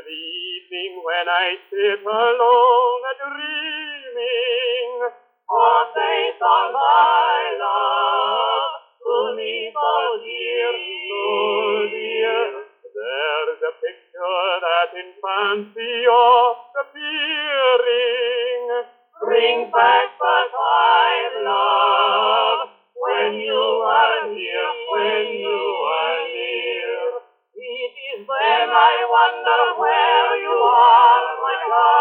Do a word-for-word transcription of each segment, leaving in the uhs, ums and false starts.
the evening when I sit alone a-dreaming of days gone by, love, to me so dear, so dear. There's a picture that in fancy you're appearing brings back the time, love, when you are near, when you are near. It is then I wonder where you are, my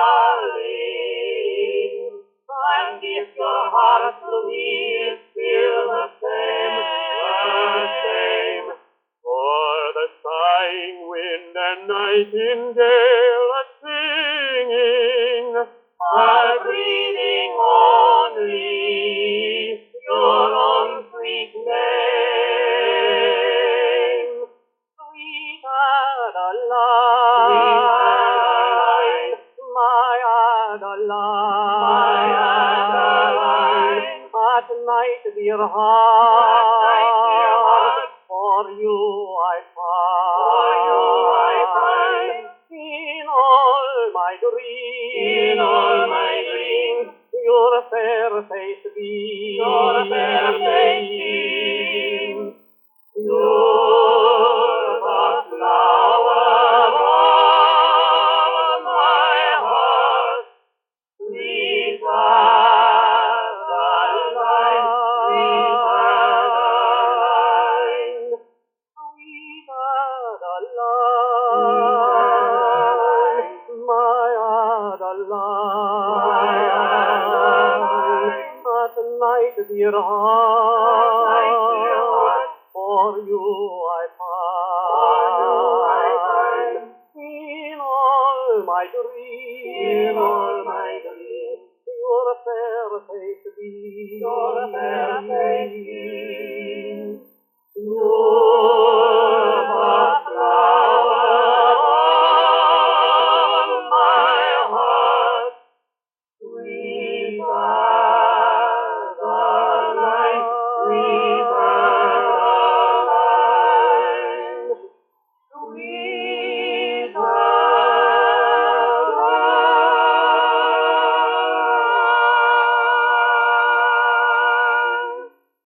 darling, and if your heart to me is still the same, the same. For the sighing wind and nightingale are singing, are breathing only your own sweet name. Sweet Adeline, my Adeline, at night, dear heart, for you I pine, in all my dreams, in all my dreams, your fair face beams, your fair face beams, you're the flower of my heart, sweet Adeline, sweet Adeline, sweet Adeline, my Adeline, at night, dear heart, for you I pine, in all my dreams, in all my dreams, your fair face beams, your fair face beams.